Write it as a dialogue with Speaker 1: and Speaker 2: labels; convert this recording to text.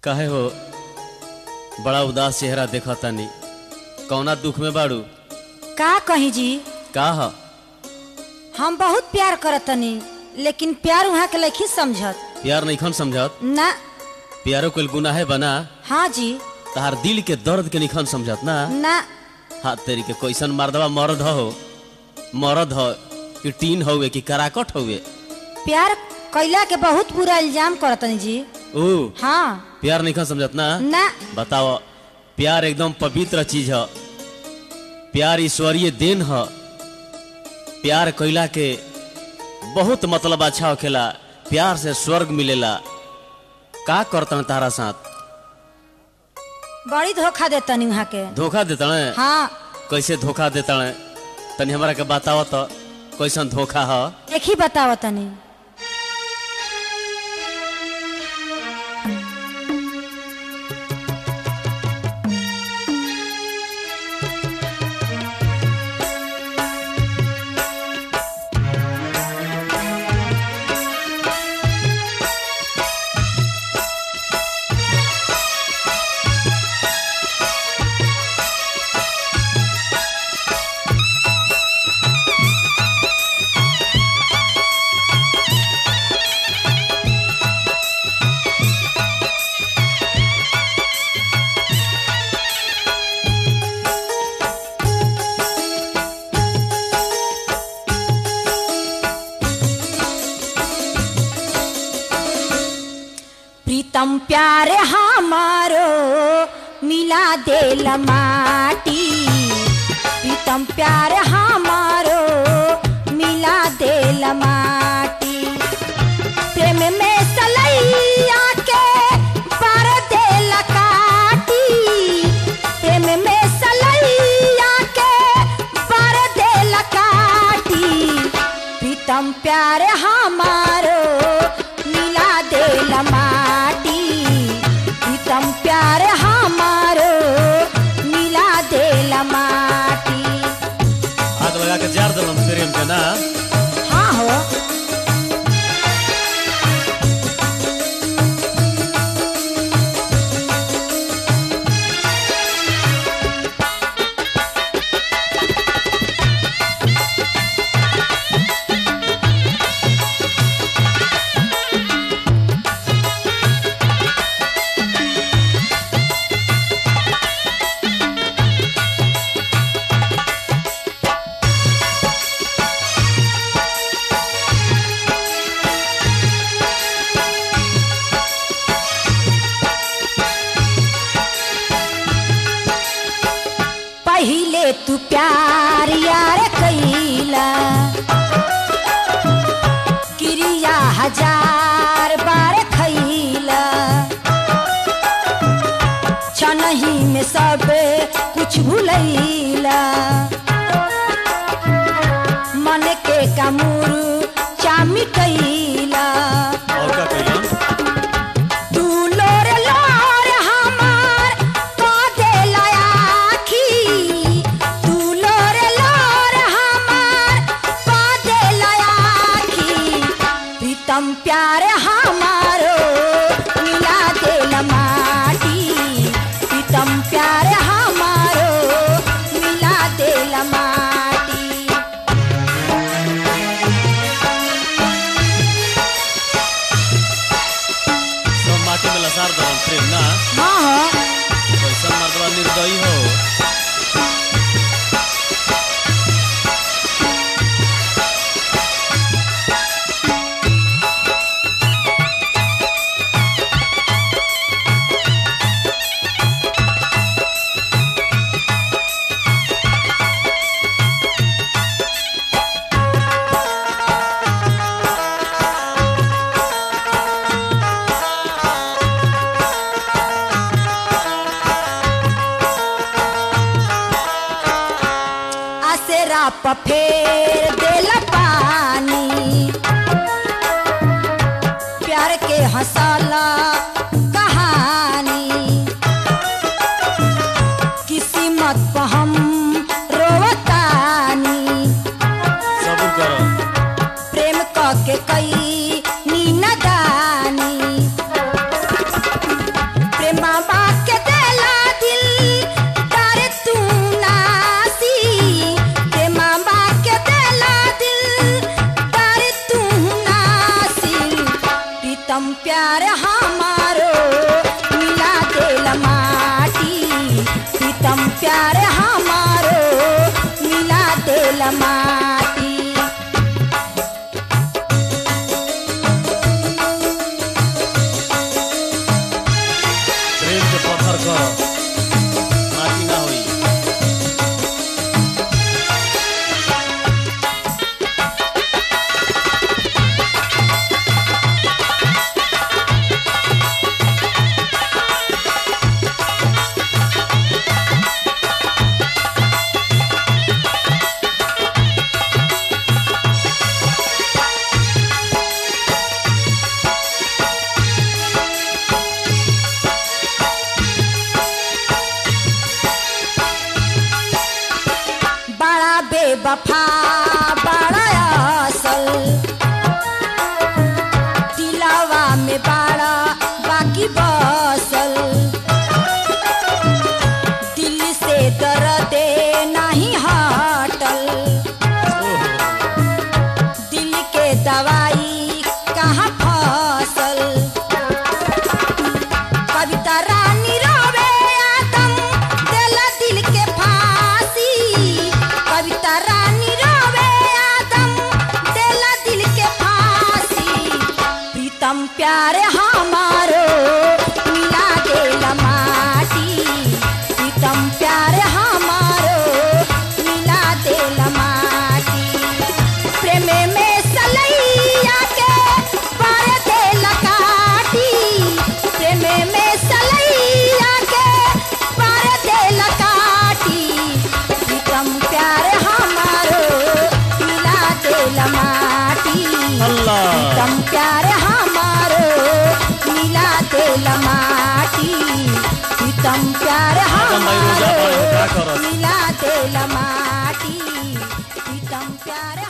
Speaker 1: काहे हो बड़ा उदास चेहरा देखा तानी, कौना दुख में बाड़ू?
Speaker 2: का कही जी,
Speaker 1: का ह?
Speaker 2: हम बहुत प्यार करतनी लेकिन प्यार वहाँ के लखी समझत।
Speaker 1: प्यार नहीं खन समझत?
Speaker 2: ना।
Speaker 1: प्यारो कोई गुनाह बना?
Speaker 2: हाँ जी।
Speaker 1: तहार दिल के दर्द के निखन समझत ना?
Speaker 2: ना।
Speaker 1: हाँ तेरी के कैसन मर्दवा मर्द हो, मर्द हो कि टीन होवे कि कराकट होवे?
Speaker 2: प्यार कैला के बहुत बुरा इल्जाम करतनी जी।
Speaker 1: ओ
Speaker 2: हाँ।
Speaker 1: प्यार नहीं समझत ना?
Speaker 2: ना।
Speaker 1: बताओ, प्यार एकदम पवित्र चीज है, प्यार ईश्वरीय देन है। प्यार कैला के बहुत मतलब अच्छा होखेला, प्यार से स्वर्ग मिलेला। का करतन तारा साथ?
Speaker 2: बड़ी धोखा देतनी वहाँ के।
Speaker 1: धोखा देता है?
Speaker 2: हाँ।
Speaker 1: कैसे धोखा देता है? तनी हमारा के बताओ तो कैसन धोखा है?
Speaker 2: एक ही बताओ तनी। प्रीतम प्यार हमारो मिला देल माटी, प्रीतम प्यार हमारो मिला देल माटी। प्रेम में सलैया के पर देल काटी, प्रेम में सलैया के पर देल काटी। प्रीतम प्यार हमारो मिला देल माटी, प्रीतम प्यार हमारो मिला देल माटी।
Speaker 1: आग लगा के जार दलम प्रेम के ना?
Speaker 2: हाँ हो। पहिले तू प्यार यार कैला, क्रिया हजार बार खैला। छनही में सब कुछ भूलैला, मन के कमूर चामी कैला।
Speaker 1: और का कैला?
Speaker 2: प्रीतम प्यार हमारो मिला देल माटी, प्रीतम प्यार हमारो मिला देल माटी।
Speaker 1: सब माटी में लसार दलम प्रेम ना?
Speaker 2: हाँ हो।
Speaker 1: कैसन मर्दवा निर्दयी हो।
Speaker 2: फेर देल पानी, प्यार के हंसाला कहानी। किस्मत पर हम रोवतानी,
Speaker 1: सब्र करो।
Speaker 2: प्रेम के कई नीनदानी। प्यार हमारो मिला देला माटी।
Speaker 1: प्रेम के पत्थर कर माटी ना होई।
Speaker 2: बड़ा बेवफा बड़ा असल दिलावा में बड़ा बाकी बसल। दिल से दर्द नहीं हटल दिल के दवाई कहाँ फसल। कविता रानी रोवे आदम देला दिल के फांसी। कविता रानी रोवे आदम देला दिल के फांसी। प्रीतम प्यार हमारो मिला देला माटी। प्रीतम प्यार हमारो मिला देला माटी। प्रेम में सलैया के पार देला काटी। प्रेम में सलैया के पार देला काटी। प्रीतम प्यार हमारो मिला देला माटी।
Speaker 1: अल्लाह
Speaker 2: प्रीतम प्यार हमारो मिला देला माटी। प्रीतम प्यार
Speaker 1: आदम भाई रोजा
Speaker 2: हमारो
Speaker 1: पड़े हो, क्या करत?
Speaker 2: मिला देला माटी। प्रीतम प्यार